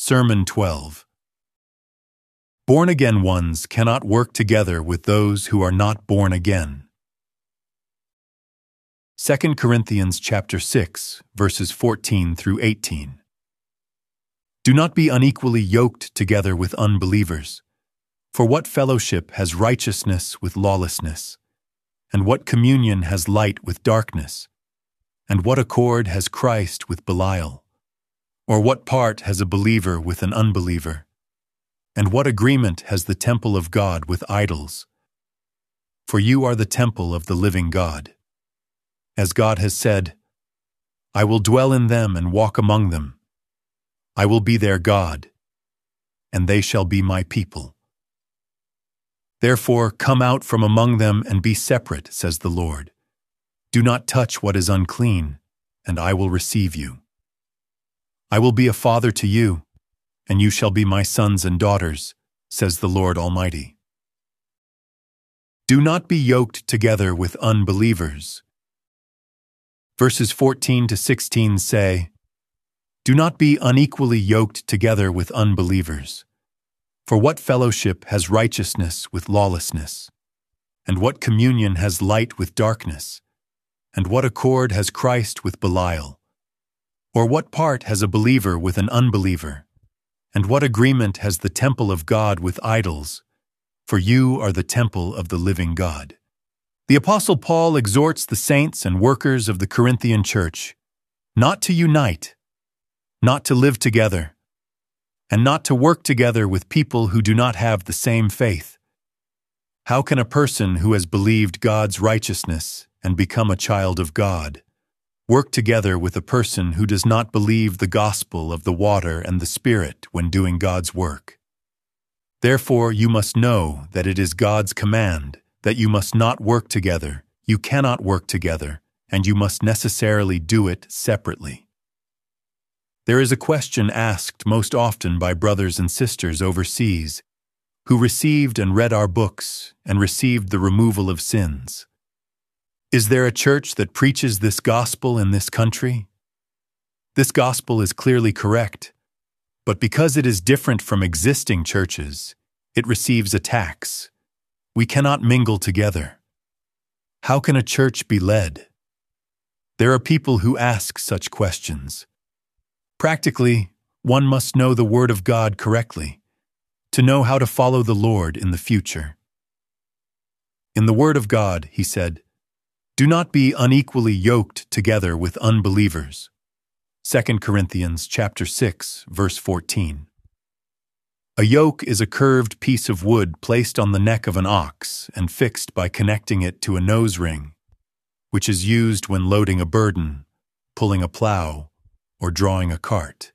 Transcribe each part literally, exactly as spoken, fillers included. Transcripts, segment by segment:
Sermon twelve. Born-again ones cannot work together with those who are not born again. Second Corinthians chapter six, verses fourteen through eighteen. Do not be unequally yoked together with unbelievers. For what fellowship has righteousness with lawlessness? And what communion has light with darkness? And what accord has Christ with Belial? Or what part has a believer with an unbeliever? And what agreement has the temple of God with idols? For you are the temple of the living God. As God has said, I will dwell in them and walk among them. I will be their God, and they shall be my people. Therefore, come out from among them and be separate, says the Lord. Do not touch what is unclean, and I will receive you. I will be a father to you, and you shall be my sons and daughters, says the Lord Almighty. Do not be yoked together with unbelievers. Verses fourteen to sixteen say, Do not be unequally yoked together with unbelievers. For what fellowship has righteousness with lawlessness? And what communion has light with darkness? And what accord has Christ with Belial? Or what part has a believer with an unbeliever? And what agreement has the temple of God with idols? For you are the temple of the living God. The Apostle Paul exhorts the saints and workers of the Corinthian church not to unite, not to live together, and not to work together with people who do not have the same faith. How can a person who has believed God's righteousness and become a child of God work together with a person who does not believe the gospel of the water and the Spirit when doing God's work? Therefore, you must know that it is God's command that you must not work together, you cannot work together, and you must necessarily do it separately. There is a question asked most often by brothers and sisters overseas who received and read our books and received the removal of sins. Is there a church that preaches this gospel in this country? This gospel is clearly correct, but because it is different from existing churches, it receives attacks. We cannot mingle together. How can a church be led? There are people who ask such questions. Practically, one must know the Word of God correctly, to know how to follow the Lord in the future. In the Word of God, he said, Do not be unequally yoked together with unbelievers. Second Corinthians chapter six, verse fourteen. A yoke is a curved piece of wood placed on the neck of an ox and fixed by connecting it to a nose ring, which is used when loading a burden, pulling a plow, or drawing a cart.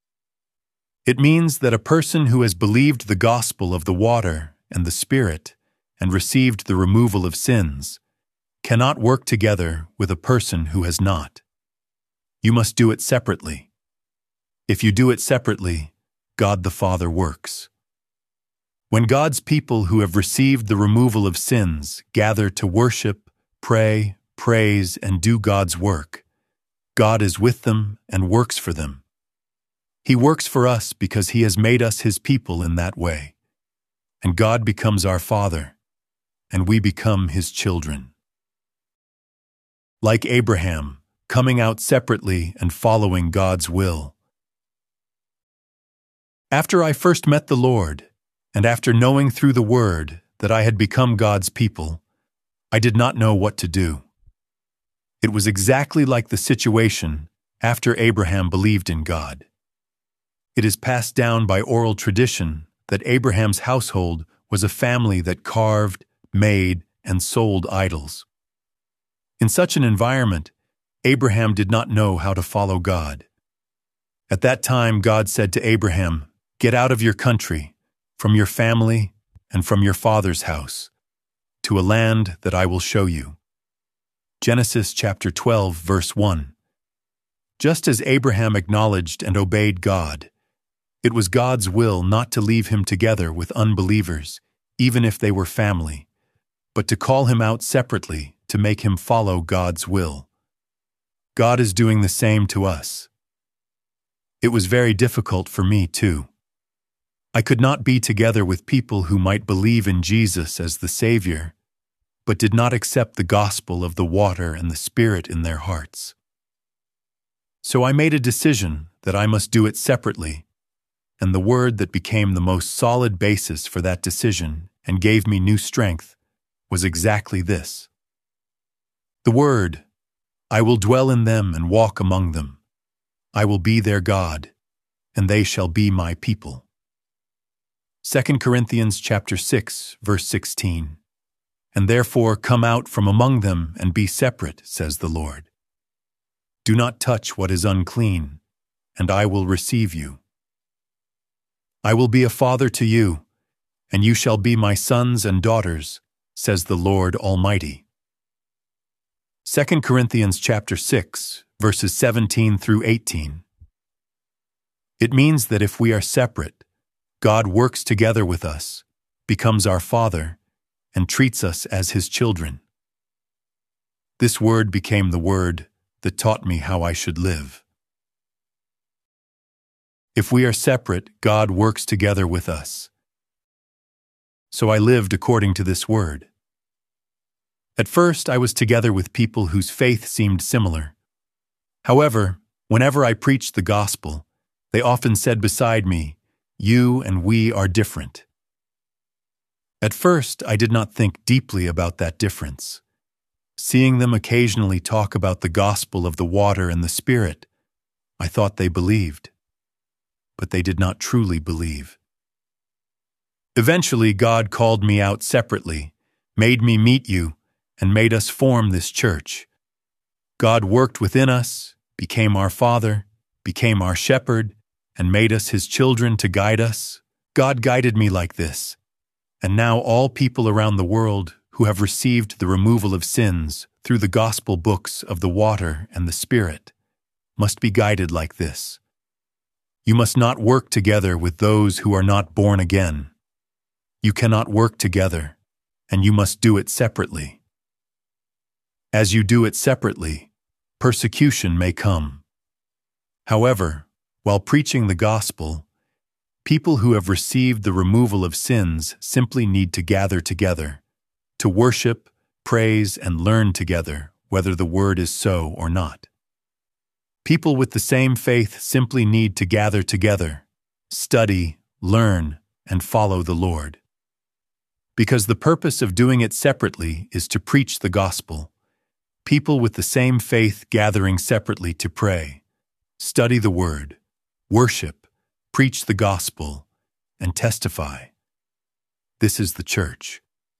It means that a person who has believed the gospel of the water and the Spirit and received the removal of sins cannot work together with a person who has not. You must do it separately. If you do it separately, God the Father works. When God's people who have received the removal of sins gather to worship, pray, praise, and do God's work, God is with them and works for them. He works for us because He has made us His people in that way. And God becomes our Father, and we become His children. Like Abraham, coming out separately and following God's will. After I first met the Lord, and after knowing through the Word that I had become God's people, I did not know what to do. It was exactly like the situation after Abraham believed in God. It is passed down by oral tradition that Abraham's household was a family that carved, made, and sold idols. In such an environment, Abraham did not know how to follow God. At that time, God said to Abraham, Get out of your country, from your family, and from your father's house, to a land that I will show you. Genesis chapter twelve, verse one. Just as Abraham acknowledged and obeyed God, it was God's will not to leave him together with unbelievers, even if they were family, but to call him out separately to make him follow God's will. God is doing the same to us. It was very difficult for me, too. I could not be together with people who might believe in Jesus as the Savior, but did not accept the gospel of the water and the Spirit in their hearts. So I made a decision that I must do it separately, and the word that became the most solid basis for that decision and gave me new strength was exactly this. The word, I will dwell in them and walk among them. I will be their God, and they shall be my people. Second Corinthians chapter six, verse sixteen. And therefore come out from among them and be separate, says the Lord. Do not touch what is unclean, and I will receive you. I will be a father to you, and you shall be my sons and daughters, says the Lord Almighty. Second Corinthians chapter six, verses seventeen through eighteen. It means that if we are separate, God works together with us, becomes our Father, and treats us as His children. This word became the word that taught me how I should live. If we are separate, God works together with us. So I lived according to this word. At first, I was together with people whose faith seemed similar. However, whenever I preached the gospel, they often said beside me, "You and we are different." At first, I did not think deeply about that difference. Seeing them occasionally talk about the gospel of the water and the Spirit, I thought they believed. But they did not truly believe. Eventually, God called me out separately, made me meet you, and made us form this church. God worked within us, became our Father, became our shepherd, and made us His children to guide us. God guided me like this. And now all people around the world who have received the removal of sins through the gospel books of the water and the Spirit must be guided like this. You must not work together with those who are not born again. You cannot work together, and you must do it separately. As you do it separately, persecution may come. However, while preaching the gospel, people who have received the removal of sins simply need to gather together, to worship, praise, and learn together, whether the word is so or not. People with the same faith simply need to gather together, study, learn, and follow the Lord. Because the purpose of doing it separately is to preach the gospel, people with the same faith gathering separately to pray, study the word, worship, preach the gospel, and testify. This is the church.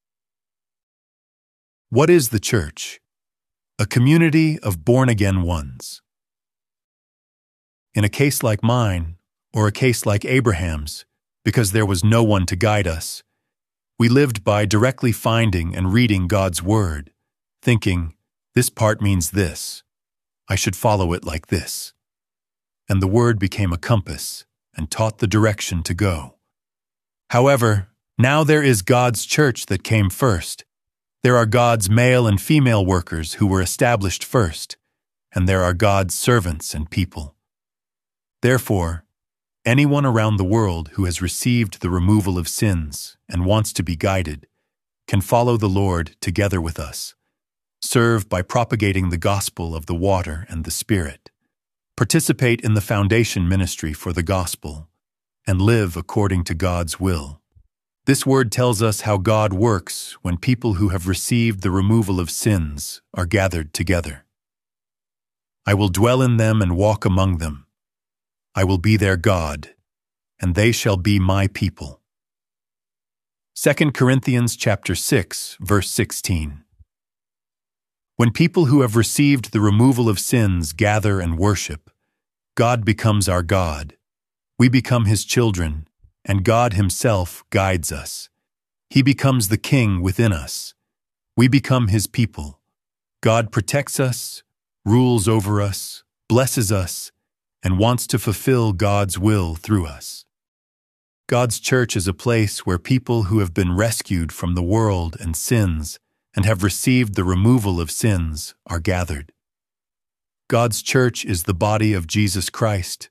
What is the church? A community of born-again ones. In a case like mine, or a case like Abraham's, because there was no one to guide us, we lived by directly finding and reading God's word, thinking, this part means this. I should follow it like this. And the word became a compass and taught the direction to go. However, now there is God's church that came first. There are God's male and female workers who were established first, and there are God's servants and people. Therefore, anyone around the world who has received the removal of sins and wants to be guided can follow the Lord together with us, serve by propagating the gospel of the water and the Spirit, participate in the foundation ministry for the gospel, and live according to God's will. This word tells us how God works when people who have received the removal of sins are gathered together. I will dwell in them and walk among them. I will be their God, and they shall be my people. Second Corinthians chapter six, verse sixteen. When people who have received the removal of sins gather and worship, God becomes our God. We become His children, and God Himself guides us. He becomes the King within us. We become His people. God protects us, rules over us, blesses us, and wants to fulfill God's will through us. God's church is a place where people who have been rescued from the world and sins and have received the removal of sins are gathered. God's church is the body of Jesus Christ,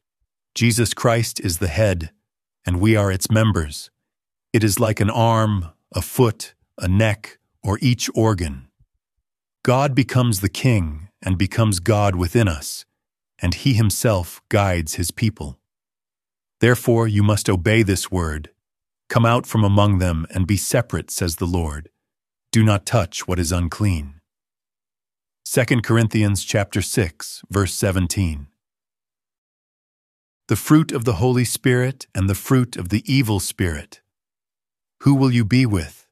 Jesus Christ is the head, and we are its members. It is like an arm, a foot, a neck, or each organ. God becomes the king and becomes God within us, and he himself guides his people. Therefore you must obey this word. Come out from among them and be separate, says the Lord. Do not touch what is unclean. Second Corinthians chapter six, verse seventeen. The fruit of the Holy Spirit and the fruit of the evil spirit. Who will you be with?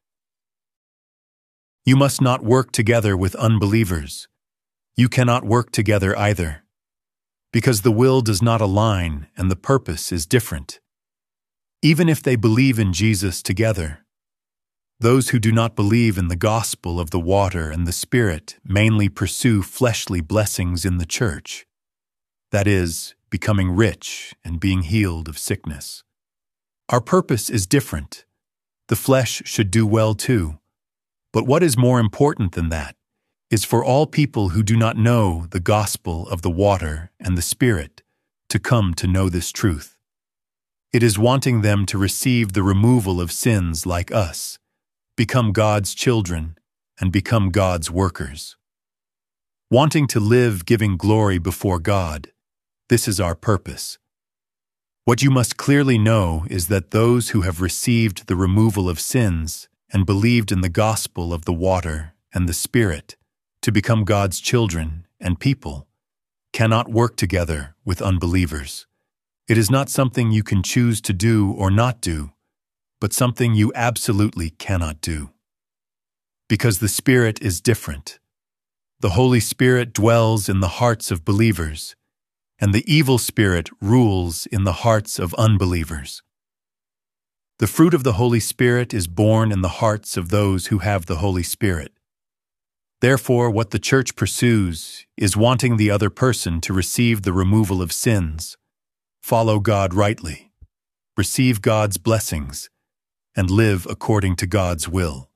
You must not work together with unbelievers. You cannot work together either, because the will does not align and the purpose is different. Even if they believe in Jesus together, those who do not believe in the gospel of the water and the Spirit mainly pursue fleshly blessings in the church, that is, becoming rich and being healed of sickness. Our purpose is different. The flesh should do well too, but what is more important than that is for all people who do not know the gospel of the water and the Spirit to come to know this truth. It is wanting them to receive the removal of sins like us, become God's children, and become God's workers. Wanting to live giving glory before God, this is our purpose. What you must clearly know is that those who have received the removal of sins and believed in the gospel of the water and the Spirit to become God's children and people cannot work together with unbelievers. It is not something you can choose to do or not do, but something you absolutely cannot do. Because the Spirit is different. The Holy Spirit dwells in the hearts of believers, and the evil spirit rules in the hearts of unbelievers. The fruit of the Holy Spirit is born in the hearts of those who have the Holy Spirit. Therefore, what the church pursues is wanting the other person to receive the removal of sins, follow God rightly, receive God's blessings, and live according to God's will.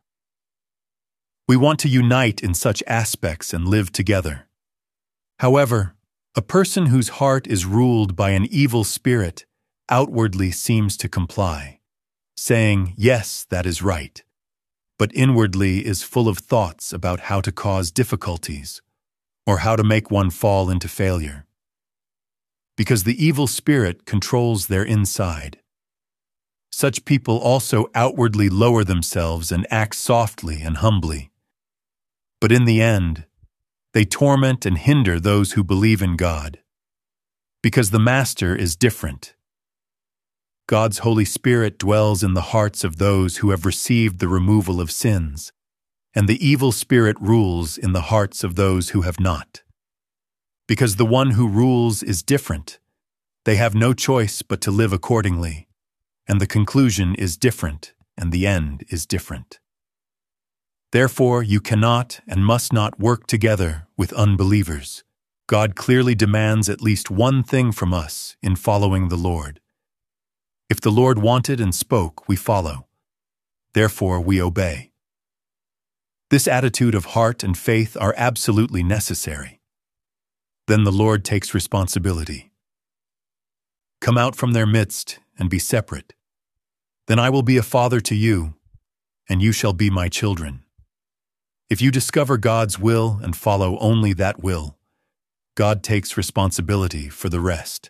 We want to unite in such aspects and live together. However, a person whose heart is ruled by an evil spirit outwardly seems to comply, saying, "Yes, that is right," but inwardly is full of thoughts about how to cause difficulties or how to make one fall into failure. Because the evil spirit controls their inside. Such people also outwardly lower themselves and act softly and humbly. But in the end, they torment and hinder those who believe in God. Because the Master is different. God's Holy Spirit dwells in the hearts of those who have received the removal of sins, and the evil spirit rules in the hearts of those who have not. Because the one who rules is different, they have no choice but to live accordingly, and the conclusion is different, and the end is different. Therefore, you cannot and must not work together with unbelievers. God clearly demands at least one thing from us in following the Lord. If the Lord wanted and spoke, we follow. Therefore, we obey. This attitude of heart and faith are absolutely necessary. Then the Lord takes responsibility. Come out from their midst and be separate. Then I will be a father to you, and you shall be my children. If you discover God's will and follow only that will, God takes responsibility for the rest.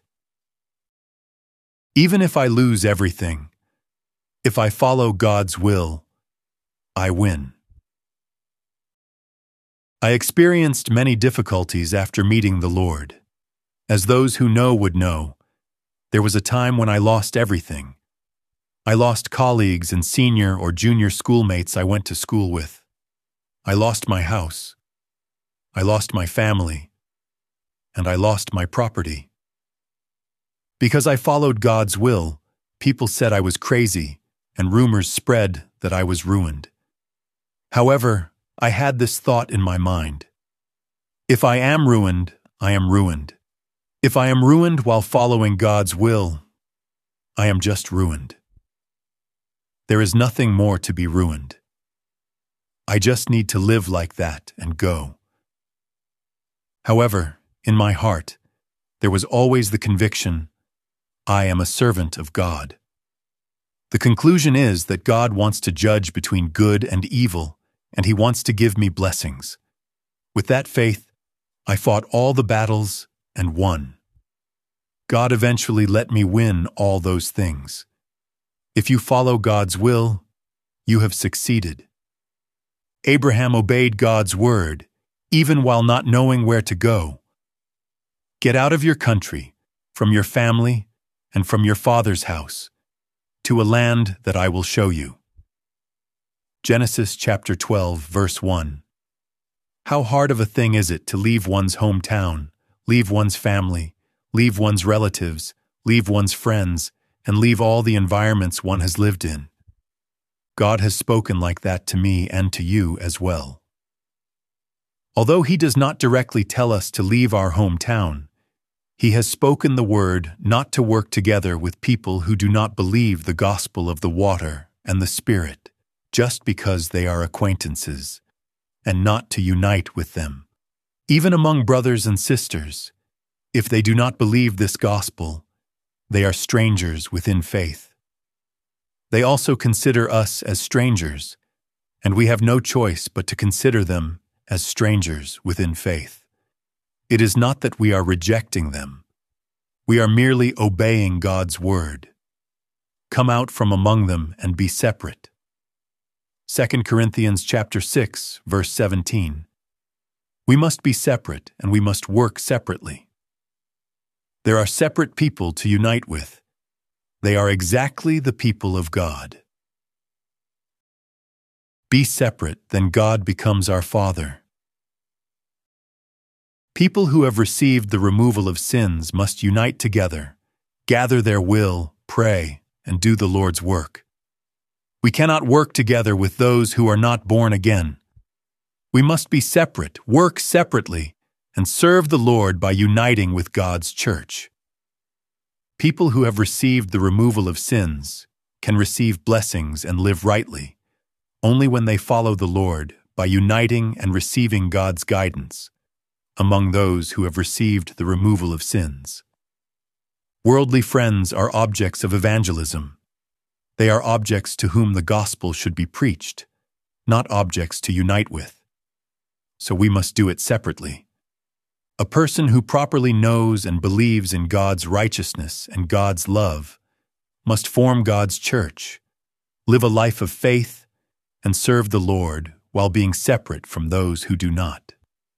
Even if I lose everything, if I follow God's will, I win. I experienced many difficulties after meeting the Lord. As those who know would know, there was a time when I lost everything. I lost colleagues and senior or junior schoolmates I went to school with. I lost my house. I lost my family. And I lost my property. Because I followed God's will, people said I was crazy, and rumors spread that I was ruined. However, I had this thought in my mind. If I am ruined, I am ruined. If I am ruined while following God's will, I am just ruined. There is nothing more to be ruined. I just need to live like that and go. However, in my heart, there was always the conviction, I am a servant of God. The conclusion is that God wants to judge between good and evil, and He wants to give me blessings. With that faith, I fought all the battles and won. God eventually let me win all those things. If you follow God's will, you have succeeded. Abraham obeyed God's word, even while not knowing where to go. Get out of your country, from your family, and from your father's house, to a land that I will show you. Genesis chapter twelve, verse one. How hard of a thing is it to leave one's hometown, leave one's family, leave one's relatives, leave one's friends, and leave all the environments one has lived in. God has spoken like that to me and to you as well. Although He does not directly tell us to leave our hometown, He has spoken the word not to work together with people who do not believe the gospel of the water and the Spirit, just because they are acquaintances, and not to unite with them. Even among brothers and sisters, if they do not believe this gospel, they are strangers within faith. They also consider us as strangers, and we have no choice but to consider them as strangers within faith. It is not that we are rejecting them. We are merely obeying God's word. Come out from among them and be separate. Second Corinthians chapter six, verse seventeen. We must be separate and we must work separately. There are separate people to unite with. They are exactly the people of God. Be separate, then God becomes our Father. People who have received the removal of sins must unite together, gather their will, pray, and do the Lord's work. We cannot work together with those who are not born again. We must be separate, work separately, and serve the Lord by uniting with God's church. People who have received the removal of sins can receive blessings and live rightly only when they follow the Lord by uniting and receiving God's guidance among those who have received the removal of sins. Worldly friends are objects of evangelism. They are objects to whom the gospel should be preached, not objects to unite with. So we must do it separately. A person who properly knows and believes in God's righteousness and God's love must form God's church, live a life of faith, and serve the Lord while being separate from those who do not.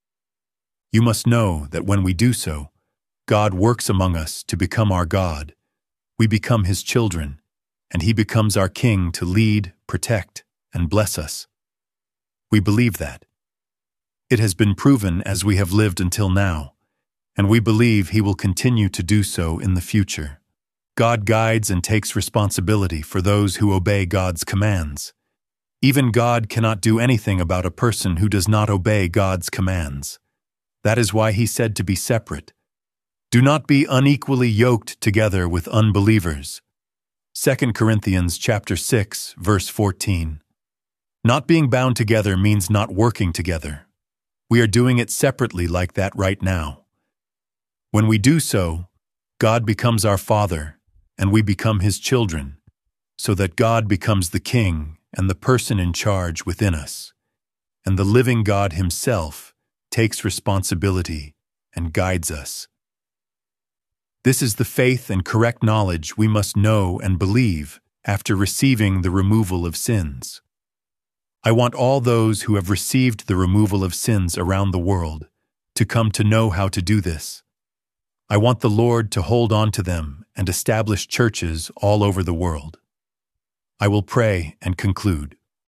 You must know that when we do so, God works among us to become our God. We become His children, and He becomes our King to lead, protect, and bless us. We believe that. It has been proven as we have lived until now, and we believe He will continue to do so in the future. God guides and takes responsibility for those who obey God's commands. Even God cannot do anything about a person who does not obey God's commands. That is why He said to be separate. Do not be unequally yoked together with unbelievers. Second Corinthians chapter six, verse fourteen. Not being bound together means not working together. We are doing it separately like that right now. When we do so, God becomes our Father, and we become His children, so that God becomes the King and the person in charge within us, and the living God Himself takes responsibility and guides us. This is the faith and correct knowledge we must know and believe after receiving the removal of sins. I want all those who have received the removal of sins around the world to come to know how to do this. I want the Lord to hold on to them and establish churches all over the world. I will pray and conclude.